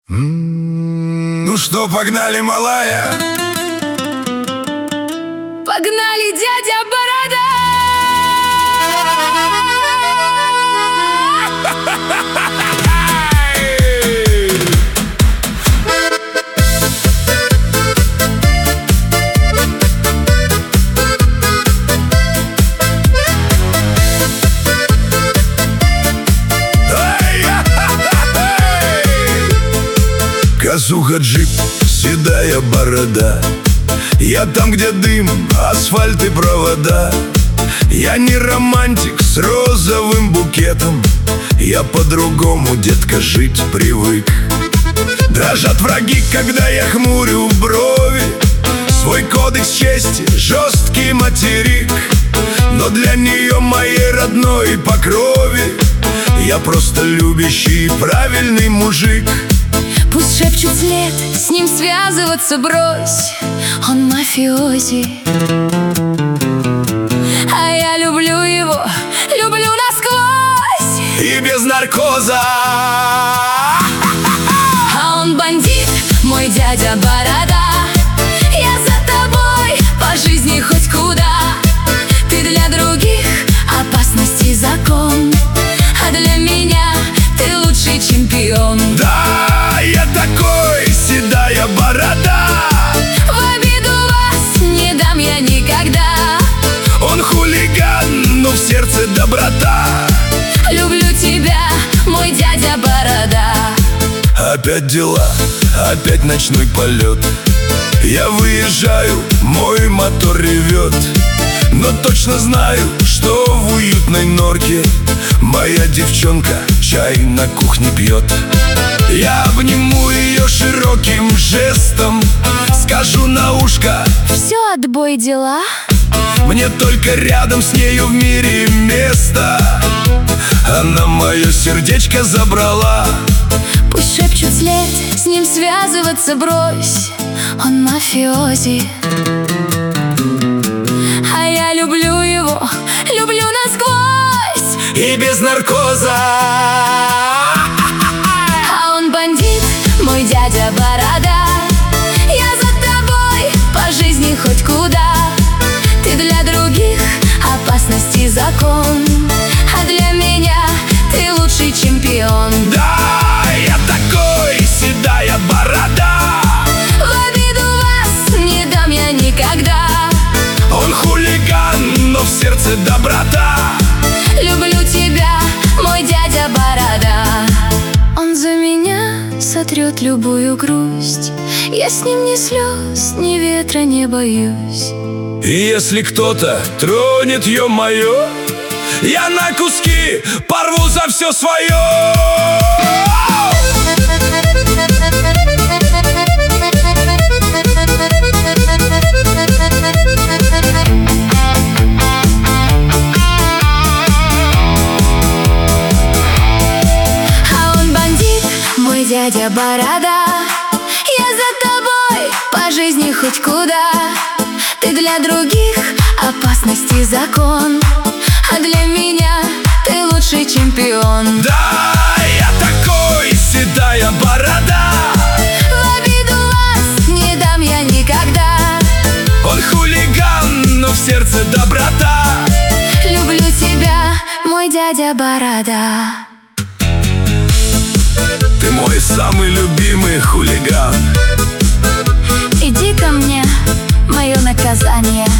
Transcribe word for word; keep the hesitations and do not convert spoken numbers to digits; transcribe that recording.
Ну что, погнали, малая? Погнали, дядя Борода! Казуха, джип, седая борода. Я там, где дым, асфальт и провода. Я не романтик с розовым букетом. Я по-другому, детка, жить привык. Дрожат враги, когда я хмурю брови. Свой кодекс чести, жесткий материк. Но для нее, моей родной по крови, я просто любящий и правильный мужик. Пусть шепчут след, с ним связываться брось. Он мафиози, а я люблю его, люблю насквозь. И без наркоза. А он бандит, мой дядя Борода. Я за тобой по жизни хоть куда. Ты для других опасности закон, а для меня ты лучший чемпион. Да, я такой, седая борода. В обиду вас не дам я никогда. Он хулиган, но в сердце доброта. Люблю тебя, мой дядя Борода. Опять дела, опять ночной полет. Я выезжаю, мой мотор ревет. Но точно знаю, что в уютной норке моя девчонка чай на кухне пьет. Я обниму ее широким жестом, скажу на ушко: все, отбой, дела. мне только рядом с нею в мире место. Она мое сердечко забрала. Пусть шепчут след, с ним связываться брось. Он мафиози, а я люблю его, люблю насквозь. И без наркоза. А он бандит, мой дядя Борода. Я за тобой по жизни хоть куда. Ты для других опасности закон, а для меня ты лучший чемпион. Да, я такой, седая борода. В обиду вас не дам я никогда. Он хулиган, но в сердце доброта. Люблю тебя, мой дядя Борода. Он за меня сотрет любую грусть. Я с ним ни слез, ни ветра не боюсь. И если кто-то тронет ее мое, я на куски порву за все свое. А он бандит, мой дядя Борода. Я за тобой по жизни хоть куда. Ты для других опасности закон, а для меня ты лучший чемпион. Да, я такой, седая борода. В обиду вас не дам я никогда. Он хулиган, но в сердце доброта. Люблю тебя, мой дядя Борода. Ты мой самый любимый хулиган. Иди ко мне, мое наказание.